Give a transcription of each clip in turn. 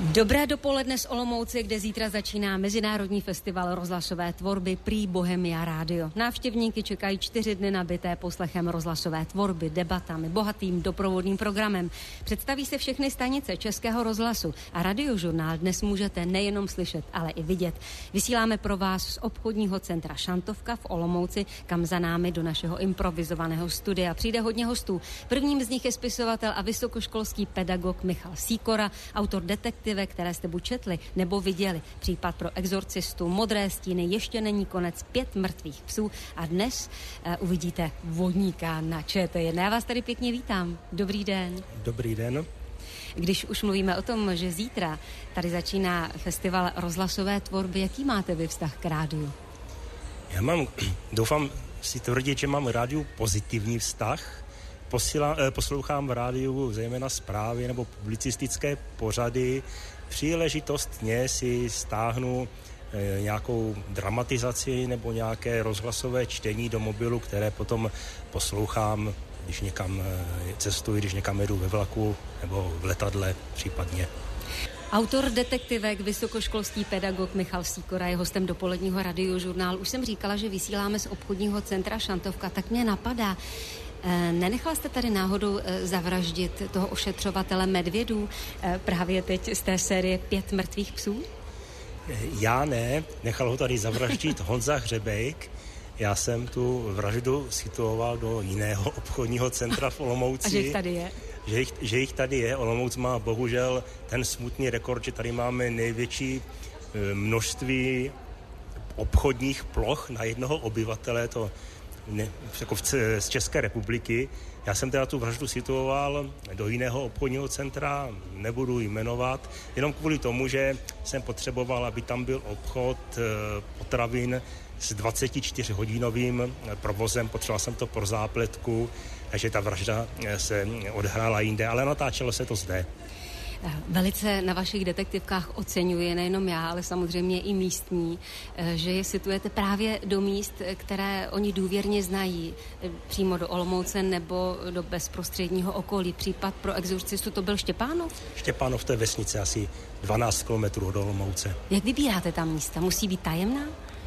Dobré dopoledne z Olomouce, kde zítra začíná Mezinárodní festival rozhlasové tvorby Prix Bohemia Radio. Návštěvníky čekají 4 dny nabité poslechem rozhlasové tvorby, debatami, bohatým doprovodným programem. Představí se všechny stanice Českého rozhlasu a Radiožurnál dnes můžete nejenom slyšet, ale i vidět. Vysíláme pro vás z obchodního centra Šantovka v Olomouci, kam za námi do našeho improvizovaného studia přijde hodně hostů. Prvním z nich je spisovatel a vysokoškolský pedagog Michal Sýkora, autor detektivek, které jste buď četli nebo viděli. Případ pro exorcistu, Modré stíny, Ještě není konec, 5 mrtvých psů a dnes uvidíte vodníka na ČT1. Já vás tady pěkně vítám. Dobrý den. Dobrý den. Když už mluvíme o tom, že zítra tady začíná festival rozhlasové tvorby, jaký máte vy vztah k rádiu? Já doufám si tvrdit, že mám rádiu pozitivní vztah. Poslouchám v rádiu zejména zprávy nebo publicistické pořady. Příležitostně si stáhnu nějakou dramatizaci nebo nějaké rozhlasové čtení do mobilu, které potom poslouchám, když někam cestuji, když někam jedu ve vlaku nebo v letadle případně. Autor detektivek, vysokoškolský pedagog Michal Sýkora je hostem dopoledního Radiožurnálu. Už jsem říkala, že vysíláme z obchodního centra Šantovka, tak mě napadá, nenechala jste tady náhodou zavraždit toho ošetřovatele medvědů právě teď z té série 5 mrtvých psů? Já ne, nechal ho tady zavraždit Honza Hřebejk. Já jsem tu vraždu situoval do jiného obchodního centra v Olomouci. A že jich tady je? Že jich tady je. Olomouc má bohužel ten smutný rekord, že tady máme největší množství obchodních ploch na jednoho obyvatele, to jako z České republiky. Já jsem teda tu vraždu situoval do jiného obchodního centra, nebudu jmenovat, jenom kvůli tomu, že jsem potřeboval, aby tam byl obchod potravin s 24-hodinovým provozem, potřeboval jsem to pro zápletku, takže ta vražda se odhrála jinde, ale natáčelo se to zde. Velice na vašich detektivkách oceňuji nejenom já, ale samozřejmě i místní, že je situujete právě do míst, které oni důvěrně znají, přímo do Olomouce nebo do bezprostředního okolí. Případ pro exorcistu to byl Štěpánov? Štěpánov, to je vesnice asi 12 kilometrů od Olomouce. Jak vybíráte tam místa? Musí být tajemná?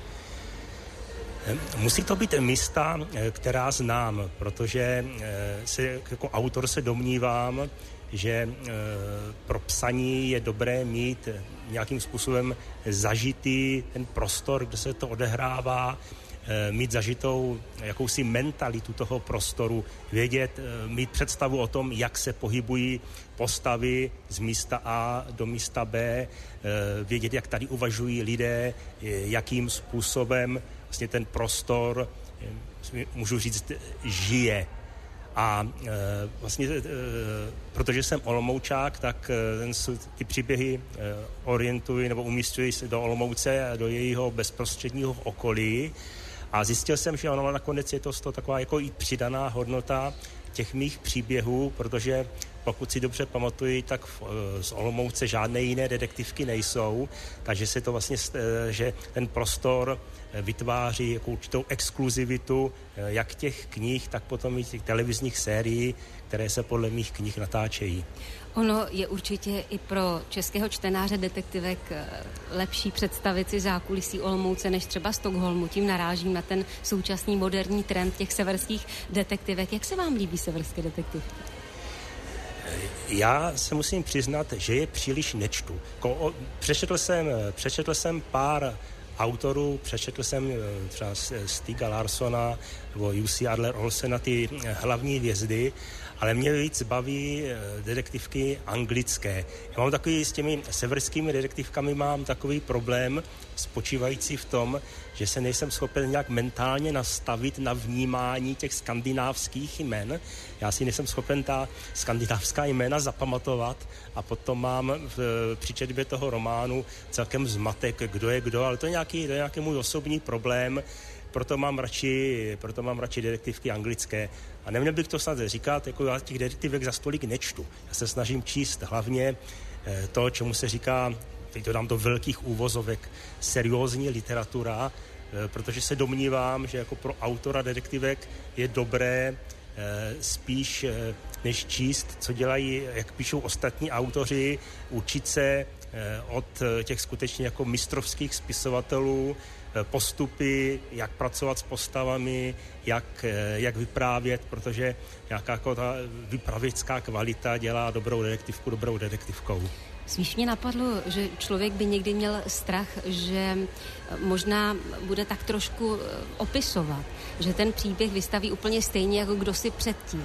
Musí to být místa, která znám, protože jako autor se domnívám, že pro psaní je dobré mít nějakým způsobem zažitý ten prostor, kde se to odehrává, mít zažitou jakousi mentalitu toho prostoru, vědět, mít představu o tom, jak se pohybují postavy z místa A do místa B, vědět, jak tady uvažují lidé, jakým způsobem vlastně ten prostor, můžu říct, žije. A vlastně, protože jsem Olomoučák, tak ty příběhy orientuji nebo umístuji se do Olomouce a do jejího bezprostředního okolí. A zjistil jsem, že ono nakonec je to taková jako i přidaná hodnota těch mých příběhů, protože pokud si dobře pamatuju, tak z Olomouce žádné jiné detektivky nejsou, takže se to vlastně, že ten prostor vytváří jako určitou exkluzivitu jak těch knih, tak potom i těch televizních sérií, které se podle mých knih natáčejí. Ono je určitě i pro českého čtenáře detektivek lepší představit si zákulisí Olomouce než třeba Stockholmu. Tím narážím na ten současný moderní trend těch severských detektivek. Jak se vám líbí severské detektivky? Já se musím přiznat, že je příliš nečtu. Přečetl jsem pár autorů, přečetl jsem třeba Stiga Larssona nebo Jussi Adler Olsena, ty hlavní hvězdy, ale mě víc baví detektivky anglické. Já mám takový, s těmi severskými detektivkami mám takový problém spočívající v tom, že se nejsem schopen nějak mentálně nastavit na vnímání těch skandinávských jmen. Já si nejsem schopen ta skandinávská jména zapamatovat a potom mám při četbě toho románu celkem zmatek, kdo je kdo, ale to je nějaký můj osobní problém. Proto mám radši detektivky anglické. A neměl bych to snad říkat, jako já těch detektivek za stolik nečtu. Já se snažím číst hlavně to, čemu se říká, teď to dám do velkých úvozovek, seriózní literatura, protože se domnívám, že jako pro autora detektivek je dobré spíš než číst, co dělají, jak píšou ostatní autoři, učit se od těch skutečně jako mistrovských spisovatelů postupy, jak pracovat s postavami, jak vyprávět, protože nějaká jako ta vypravěcká kvalita dělá dobrou detektivku dobrou detektivkou. Spíš mě napadlo, že člověk by někdy měl strach, že možná bude tak trošku opisovat, že ten příběh vystaví úplně stejně jako kdo si předtím.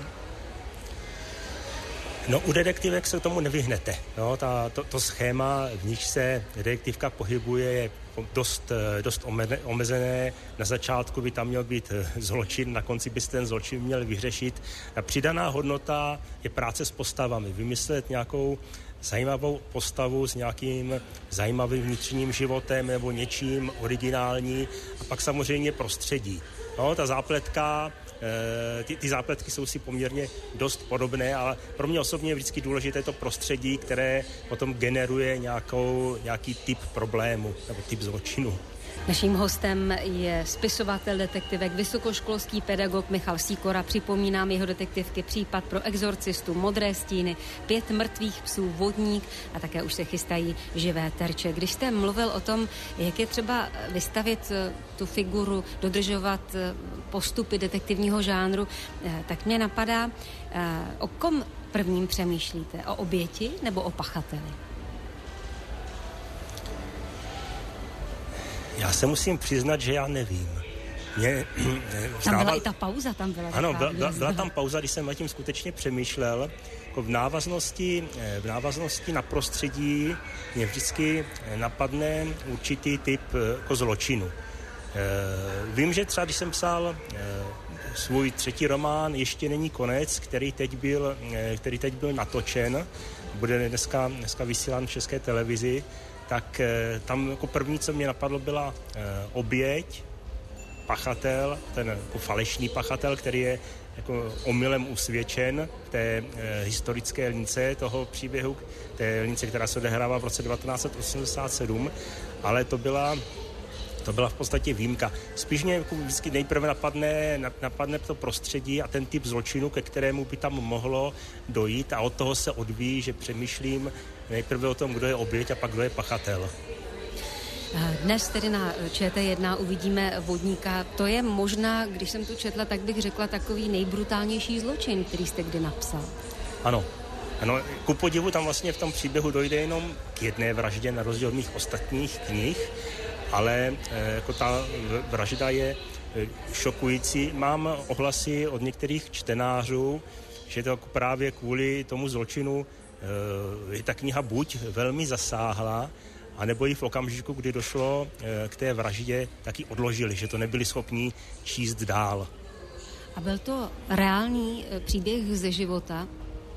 No, u detektivek se tomu nevyhnete. No, to schéma, v níž se detektivka pohybuje, je dost omezené. Na začátku by tam měl být zločin, na konci by se ten zločin měl vyřešit. A přidaná hodnota je práce s postavami. Vymyslet nějakou zajímavou postavu s nějakým zajímavým vnitřním životem nebo něčím originální a pak samozřejmě prostředí. No, ta zápletka, ty zápletky jsou si poměrně dost podobné, ale pro mě osobně je vždycky důležité to prostředí, které potom generuje nějaký typ problému nebo typ zločinu. Naším hostem je spisovatel detektivek, vysokoškolský pedagog Michal Sýkora. Připomínám jeho detektivky Případ pro exorcistu, Modré stíny, 5 mrtvých psů, Vodník a také už se chystají Živé terče. Když jste mluvil o tom, jak je třeba vystavit tu figuru, dodržovat postupy detektivního žánru, tak mě napadá, o kom prvním přemýšlíte? O oběti nebo o pachateli? Já se musím přiznat, že já nevím. Tam byla i ta pauza, tam byla. Ano, byla tam pauza, když jsem nad tím skutečně přemýšlel. Jako v návaznosti na prostředí mě vždycky napadne určitý typ jako zločinu. Vím, že třeba když jsem psal svůj 3. román Ještě není konec, který teď byl natočen, bude dneska vysílán v České televizi, tak tam jako první, co mě napadlo, byla oběť, pachatel, ten jako falešný pachatel, který je jako omylem usvědčen v té historické lince toho příběhu, té lince, která se odehrává v roce 1987, ale to byla v podstatě výjimka. Spíš mě jako vždycky nejprve napadne to prostředí a ten typ zločinu, ke kterému by tam mohlo dojít a od toho se odvíjí, že přemýšlím nejprve o tom, kdo je oběť a pak kdo je pachatel. Dnes tedy na ČT1 uvidíme Vodníka. To je možná, když jsem to četla, tak bych řekla takový nejbrutálnější zločin, který jste kdy napsal. Ano, ku podivu tam vlastně v tom příběhu dojde jenom k jedné vraždě na rozdíl od mých ostatních knih, ale jako ta vražda je šokující. Mám ohlasy od některých čtenářů, že to jako právě kvůli tomu zločinu ta kniha buď velmi zasáhla, anebo ji v okamžiku, kdy došlo k té vraždě, taky odložili, že to nebyli schopni číst dál. A byl to reálný příběh ze života?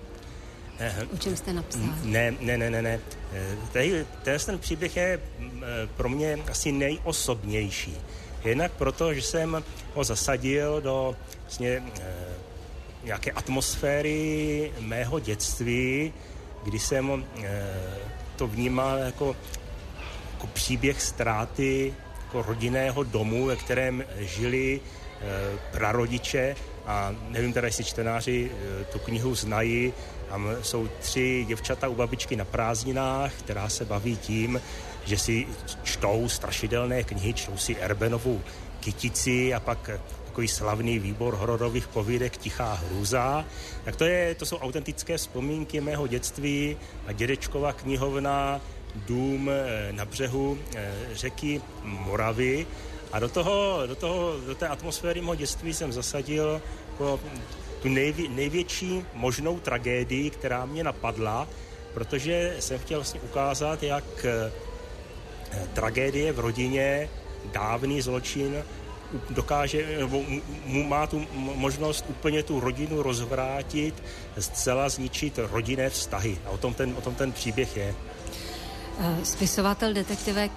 O čem jste napsal? Ne. Ten příběh je pro mě asi nejosobnější. Jednak proto, že jsem ho zasadil do vlastně nějaké atmosféry mého dětství, kdy jsem to vnímal jako příběh ztráty jako rodinného domu, ve kterém žili prarodiče a nevím teda, jestli čtenáři tu knihu znají. Tam jsou 3 děvčata u babičky na prázdninách, která se baví tím, že si čtou strašidelné knihy, čtou si Erbenovu Kytici a pak takový slavný výbor hororových povídek Tichá hrůza. Tak to jsou autentické vzpomínky mého dětství a dědečkova knihovna, dům na břehu řeky Moravy. A do té atmosféry mého dětství jsem zasadil tu největší možnou tragédii, která mě napadla, protože jsem chtěl vlastně ukázat, jak tragédie v rodině, dávný zločin dokáže, nebo má tu možnost úplně tu rodinu rozvrátit, zcela zničit rodinné vztahy. A o tom ten příběh je. Spisovatel detektivek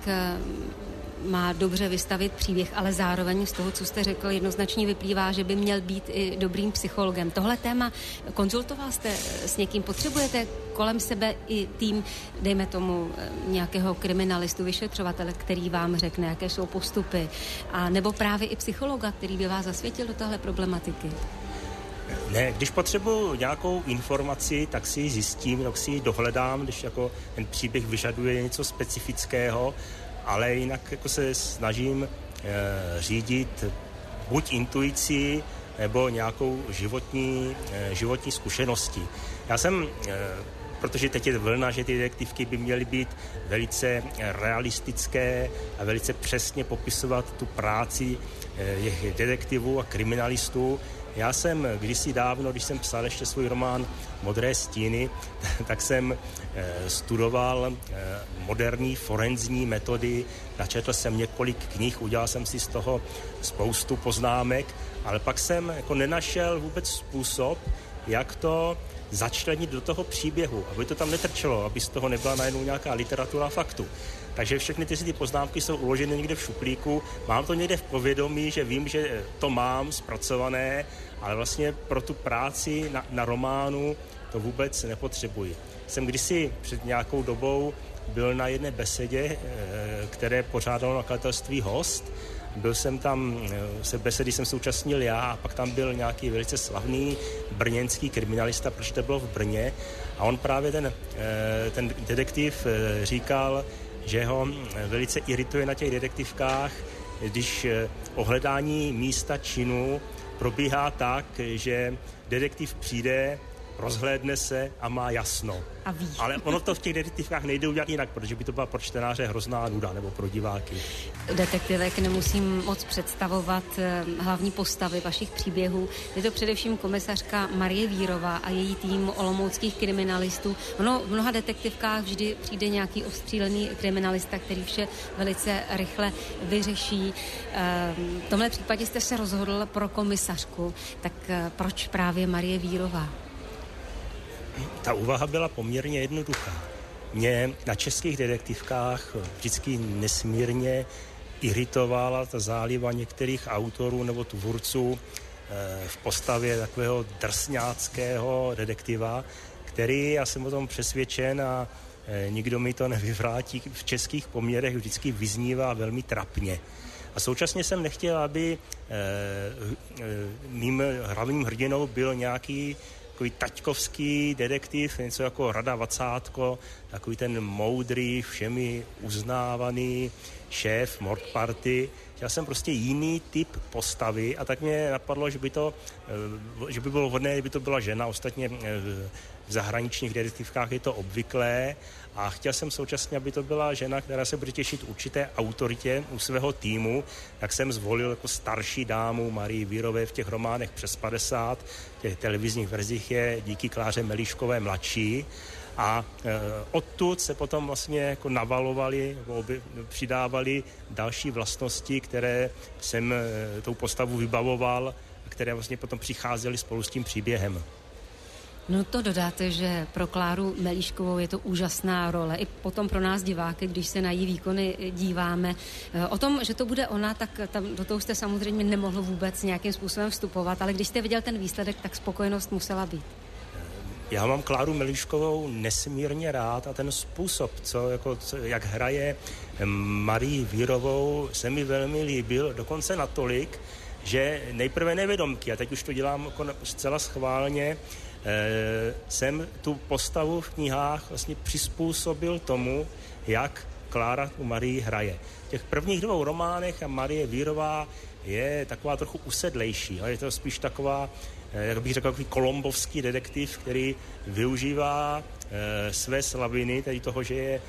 má dobře vystavit příběh, ale zároveň z toho, co jste řekl, jednoznačně vyplývá, že by měl být i dobrým psychologem. Tohle téma konzultoval jste s někým? Potřebujete kolem sebe i tým, dejme tomu, nějakého kriminalistu, vyšetřovatele, který vám řekne, jaké jsou postupy, a nebo právě i psychologa, který by vás zasvětil do téhle problematiky? Ne, když potřebuji nějakou informaci, tak si ji zjistím, tak si ji dohledám, když jako ten příběh vyžaduje něco specifického, ale jinak jako se snažím řídit buď intuicí, nebo nějakou životní zkušeností. Já jsem, protože teď je vlna, že ty detektivky by měly být velice realistické a velice přesně popisovat tu práci detektivů a kriminalistů. Já jsem kdysi dávno, když jsem psal ještě svůj román Modré stíny, tak jsem studoval moderní forenzní metody, načetl jsem několik knih, udělal jsem si z toho spoustu poznámek, ale pak jsem jako nenašel vůbec způsob, jak to začlenit do toho příběhu, aby to tam netrčelo, aby z toho nebyla najednou nějaká literatura faktu. Takže všechny ty poznámky jsou uloženy někde v šuplíku, mám to někde v povědomí, že vím, že to mám zpracované, ale vlastně pro tu práci na románu to vůbec nepotřebuji. Jsem kdysi před nějakou dobou byl na jedné besedě, které pořádalo nakladatelství Host. Byl jsem tam, besedy jsem se účastnil já a pak tam byl nějaký velice slavný brněnský kriminalista, protože to bylo v Brně a on právě ten detektiv říkal, že ho velice irituje na těch detektivkách, když ohledání místa činu probíhá tak, že detektiv přijde, rozhlédne se a má jasno. A ví. Ale ono to v těch detektivkách nejde udělat jinak, protože by to byla pro čtenáře hrozná nuda, nebo pro diváky. Detektivek nemusím moc představovat hlavní postavy vašich příběhů. Je to především komisařka Marie Vírová a její tým olomouckých kriminalistů. Ono v mnoha detektivkách vždy přijde nějaký ostřílený kriminalista, který vše velice rychle vyřeší. V tomhle případě jste se rozhodl pro komisařku, tak proč právě Marie Vírová? Ta úvaha byla poměrně jednoduchá. Mě na českých detektivkách vždycky nesmírně iritovala ta záliba některých autorů nebo tvůrců v postavě takového drsňáckého detektiva, který, já jsem o tom přesvědčen a nikdo mi to nevyvrátí, v českých poměrech vždycky vyznívá velmi trapně. A současně jsem nechtěl, aby mým hlavním hrdinou byl nějaký takový taťkovský detektiv, něco jako Rada Vacátko, takový ten moudrý, všemi uznávaný šéf Mordparty. Já jsem prostě jiný typ postavy a tak mě napadlo, že by bylo vhodné, kdyby to byla žena. Ostatně v zahraničních detektivkách je to obvyklé a chtěl jsem současně, aby to byla žena, která se bude těšit určité autoritě u svého týmu, tak jsem zvolil jako starší dámu Marii Vírové v těch románech přes 50, v těch televizních verzích je díky Kláře Melíškové mladší a odtud se potom vlastně jako navalovali, přidávali další vlastnosti, které jsem tou postavu vybavoval a které vlastně potom přicházely spolu s tím příběhem. No to dodáte, že pro Kláru Melíškovou je to úžasná role. I potom pro nás diváky, když se na její výkony díváme. O tom, že to bude ona, tak tam do toho jste samozřejmě nemohl vůbec nějakým způsobem vstupovat, ale když jste viděl ten výsledek, tak spokojenost musela být. Já mám Kláru Melíškovou nesmírně rád a ten způsob, jak hraje Marii Vírovou, se mi velmi líbil, dokonce natolik, že nejprve nevědomky, a teď už to dělám jako zcela schválně, jsem tu postavu v knihách vlastně přizpůsobil tomu, jak Klára u Marii hraje. V těch prvních 2 románech a Marie Vírová je taková trochu usedlejší. Je to spíš taková, jak bych řekl, takový kolombovský detektiv, který využívá své slabiny, tedy toho, že je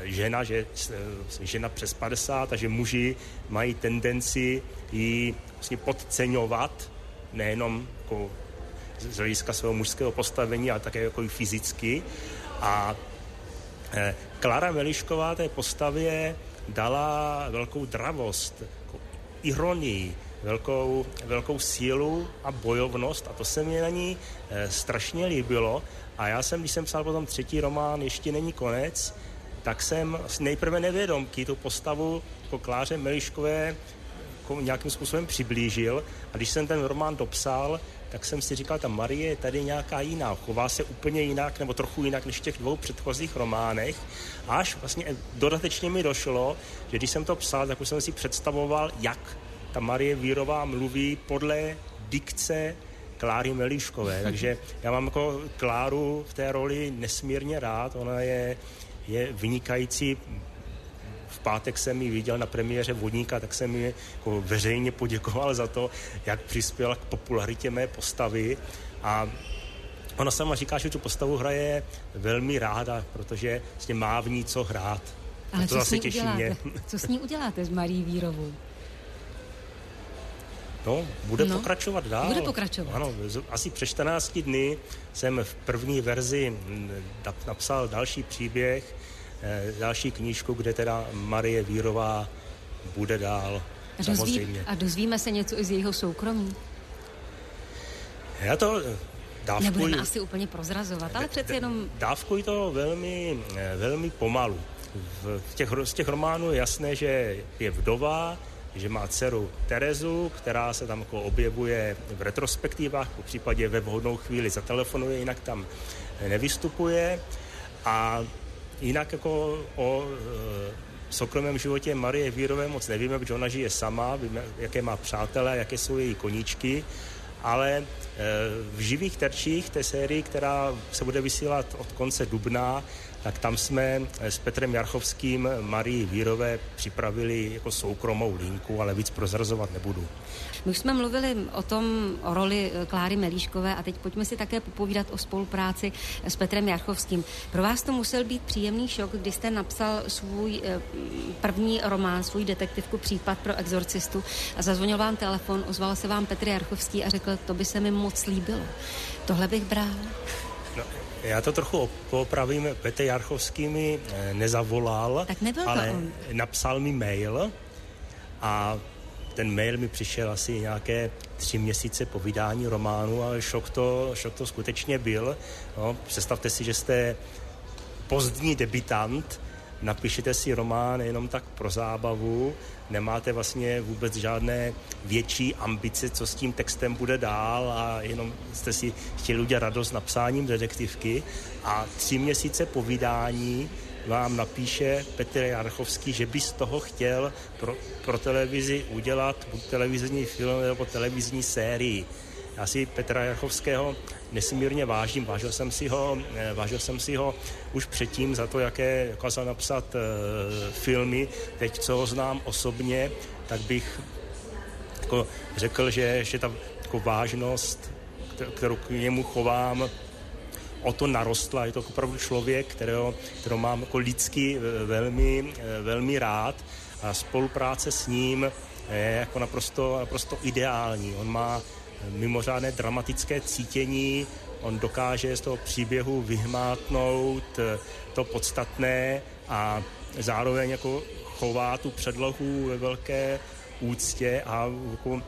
žena přes 50 a že muži mají tendenci ji vlastně podceňovat, nejenom jako z hlediska svého mužského postavení, ale také jako i fyzicky. A Klára Melíšková té postavě dala velkou dravost, jako ironii, velkou sílu a bojovnost a to se mi na ní strašně líbilo. A já jsem, když jsem psal potom 3. román Ještě není konec, tak jsem nejprve nevědomky tu postavu jako Kláře Melíškové jako nějakým způsobem přiblížil a když jsem ten román dopsal, tak jsem si říkal, ta Marie je tady nějaká jiná, chová se úplně jinak nebo trochu jinak než v těch 2 předchozích románech. Až vlastně dodatečně mi došlo, že když jsem to psal, tak už jsem si představoval, jak ta Marie Vírová mluví podle dikce Kláry Melíškové, takže já mám jako Kláru v té roli nesmírně rád, ona je vynikající. V pátek jsem ji viděl na premiéře Vodníka, tak jsem ji jako veřejně poděkoval za to, jak přispěla k popularitě mé postavy a ona sama říká, že tu postavu hraje velmi ráda, protože vlastně má v ní co hrát. Ale to zase těší mě. Co s ní uděláte s Marií Vírovou? No, bude pokračovat dál. Bude pokračovat. Ano, asi před 14 dny jsem v první verzi napsal další příběh, další knížku, kde teda Marie Vírová bude dál. Samozřejmě. A dozvíme se něco i z jejího soukromí? Já to dávkuji. Nebudeme asi úplně prozrazovat, ale přece jenom... Dávkuji to velmi, velmi pomalu. Z těch románů je jasné, že je vdova, že má dceru Terezu, která se tam jako objevuje v retrospektivách, po případě ve vhodnou chvíli zatelefonuje, jinak tam nevystupuje. A jinak jako o soukromém životě Marie Vírové moc nevíme, protože ona žije sama, víme, jaké má přátelé, jaké jsou její koníčky, ale v živých terčích té sérii, která se bude vysílat od konce dubna, tak tam jsme s Petrem Jarchovským Marii Vírové připravili jako soukromou linku, ale víc prozrazovat nebudu. My už jsme mluvili o roli Kláry Melíškové a teď pojďme si také popovídat o spolupráci s Petrem Jarchovským. Pro vás to musel být příjemný šok, když jste napsal svůj první román, svůj detektivku Případ pro exorcistu a zazvonil vám telefon, ozval se vám Petr Jarchovský a řekl, to by se mi moc líbilo. Tohle bych bral. No, já to trochu popravím. Petr Jarchovský mi nezavolal, ale napsal mi mail a ten mail mi přišel asi nějaké 3 měsíce po vydání románu, ale šok to skutečně byl. No, představte si, že jste pozdní debutant, napíšete si román jenom tak pro zábavu, nemáte vlastně vůbec žádné větší ambice, co s tím textem bude dál a jenom jste si chtěli udělat radost napsáním detektivky a 3 měsíce po vydání vám napíše Petr Jarchovský, že by z toho chtěl pro televizi udělat buď televizní film nebo televizní sérii. Já si Petra Jarchovského nesmírně vážím. Vážil jsem si ho už předtím za to, jaké dokázal napsat filmy. Teď, co ho znám osobně, tak bych jako řekl, že ta jako vážnost, kterou k němu chovám, o to narostla. Je to opravdu člověk, kterého mám jako lidsky velmi, velmi rád a spolupráce s ním je jako naprosto ideální. On má mimořádné dramatické cítění, on dokáže z toho příběhu vyhmátnout to podstatné a zároveň jako chová tu předlohu ve velké úctě a jako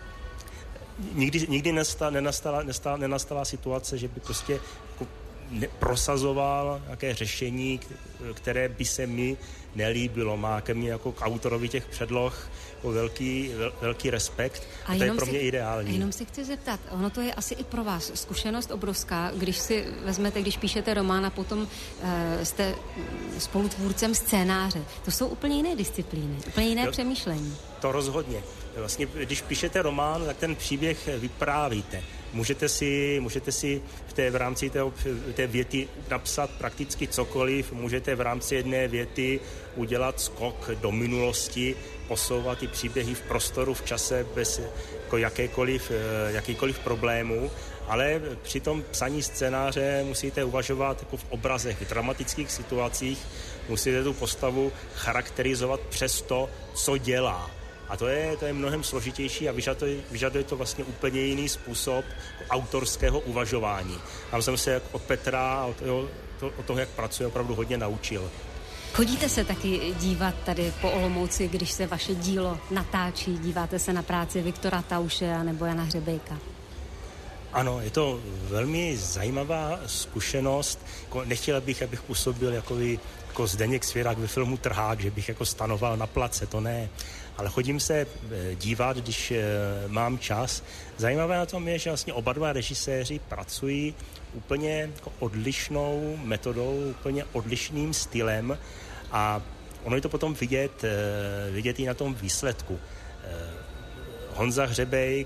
nikdy nenastala situace, že by prostě jako prosazoval nějaké řešení, které by se mi nelíbilo. Má ke mně jako k autorovi těch předloh jako velký respekt a to je pro mě ideální. A jenom si chci zeptat, ono to je asi i pro vás zkušenost obrovská, když si vezmete, když píšete román a potom jste spolutvůrcem scénáře. To jsou úplně jiné disciplíny, úplně jiné přemýšlení. To rozhodně. Vlastně, když píšete román, tak ten příběh vyprávíte. Můžete si v rámci té věty napsat prakticky cokoliv, můžete v rámci jedné věty udělat skok do minulosti, posouvat ty příběhy v prostoru, v čase bez jako jakýkoliv problémů, ale při tom psaní scénáře musíte uvažovat jako v obrazech, v dramatických situacích, musíte tu postavu charakterizovat přes to, co dělá. A to je mnohem složitější a vyžaduje to vlastně úplně jiný způsob autorského uvažování. Tam jsem se od Petra a od toho, jak pracuje, opravdu hodně naučil. Chodíte se taky dívat tady po Olomouci, když se vaše dílo natáčí? Díváte se na práci Viktora Tauše nebo Jana Hřebejka? Ano, je to velmi zajímavá zkušenost. Nechtěl bych, abych působil jako Zdeněk Svěrák ve filmu Trhák, že bych jako stanoval na place, to ne. Ale chodím se dívat, když mám čas. Zajímavé na tom je, že vlastně oba dva režiséři pracují úplně jako odlišnou metodou, úplně odlišným stylem a ono je to potom vidět i na tom výsledku. Honza Hřebejk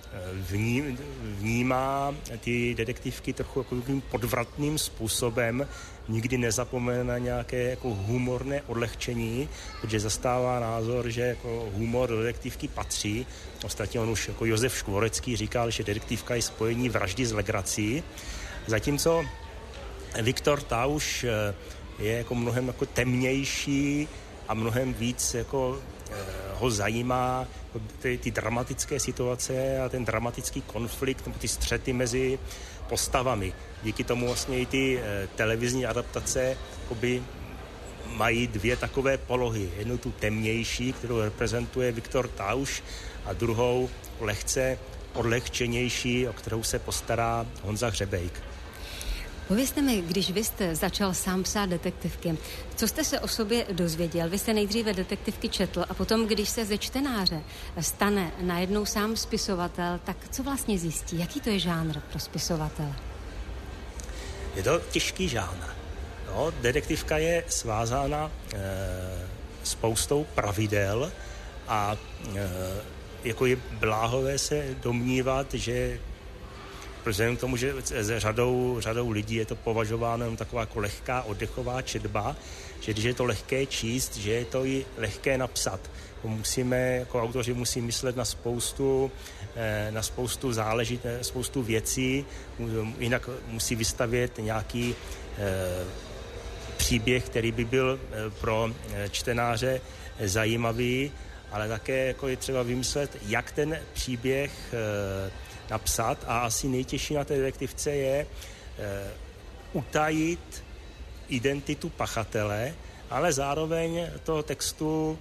vnímá ty detektivky trochu jako podvratným způsobem, nikdy nezapomene na nějaké jako humorné odlehčení, protože zastává názor, že jako humor do detektivky patří. Ostatně on už jako Josef Škvorecký říkal, že detektivka je spojení vraždy s legrací, zatímco Viktor Tauš je jako mnohem jako temnější a mnohem víc jako ho zajímá ty dramatické situace a ten dramatický konflikt nebo ty střety mezi postavami. Díky tomu vlastně i ty televizní adaptace mají dvě takové polohy. Jednu tu temnější, kterou reprezentuje Viktor Tauš, a druhou lehce odlehčenější, o kterou se postará Honza Hřebejk. Povězte mi, když vy jste začal sám psát detektivky, co jste se o sobě dozvěděl? Vy jste nejdříve detektivky četl a potom, když se ze čtenáře stane najednou sám spisovatel, tak co vlastně zjistí? Jaký to je žánr pro spisovatele? Je to těžký žánr. No, detektivka je svázána spoustou pravidel a jako je bláhové se domnívat, že vzhledem k tomu, že řadou lidí je to považováno jenom taková jako lehká oddechová četba, že když je to lehké číst, že je to i lehké napsat. Jako autoři musí myslet na spoustu věcí, jinak musí vystavět nějaký příběh, který by byl pro čtenáře zajímavý, ale také jako je třeba vymyslet, jak ten příběh napsat, a asi nejtěžší na té detektivce je utajit identitu pachatele, ale zároveň toho textu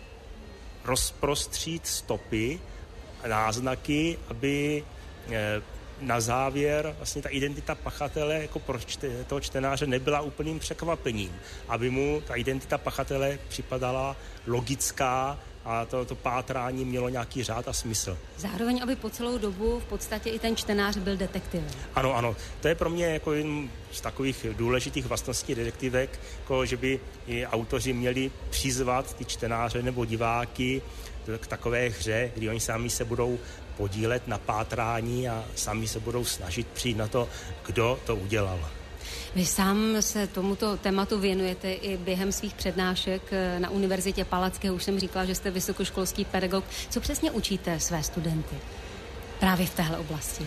rozprostřít stopy, náznaky, aby na závěr vlastně ta identita pachatele jako pro toho čtenáře nebyla úplným překvapením, aby mu ta identita pachatele připadala logická a to pátrání mělo nějaký řád a smysl. Zároveň, aby po celou dobu v podstatě i ten čtenář byl detektivem. Ano. To je pro mě jako jen z takových důležitých vlastností detektivek, jako že by i autoři měli přizvat ty čtenáře nebo diváky k takové hře, kdy oni sami se budou podílet na pátrání a sami se budou snažit přijít na to, kdo to udělal. Vy sám se tomuto tématu věnujete i během svých přednášek na Univerzitě Palackého. Už jsem říkala, že jste vysokoškolský pedagog. Co přesně učíte své studenty právě v téhle oblasti?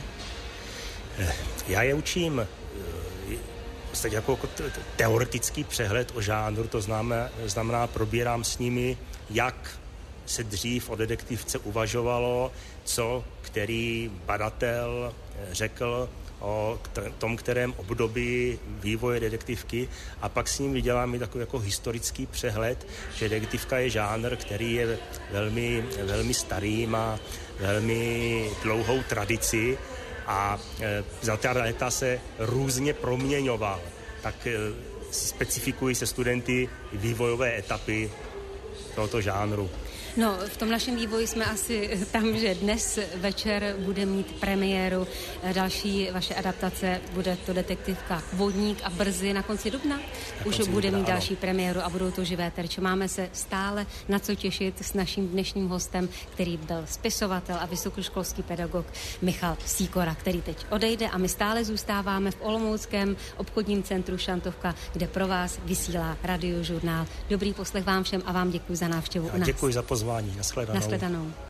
Já je učím vlastně jako teoretický přehled o žánru, to znamená probírám s nimi, jak se dřív o detektivce uvažovalo, co který badatel řekl o tom, kterém období vývoje detektivky, a pak s ním vydělám i takový jako historický přehled, že detektivka je žánr, který je velmi, velmi starý, má velmi dlouhou tradici a za ta léta se různě proměňoval. Tak specifikují se studenty vývojové etapy tohoto žánru. No, v tom našem vývoji jsme asi tam, že dnes večer bude mít premiéru další vaše adaptace, bude to detektivka Vodník, a brzy na konci dubna už bude mít další premiéru a budou to živé terče. Máme se stále na co těšit s naším dnešním hostem, který byl spisovatel a vysokoškolský pedagog Michal Sýkora, který teď odejde, a my stále zůstáváme v olomouckém obchodním centru Šantovka, kde pro vás vysílá Radiožurnál. Dobrý poslech vám všem a vám děkuji za návštěvu u nás. Děkuji za pozvání. Nashledanou.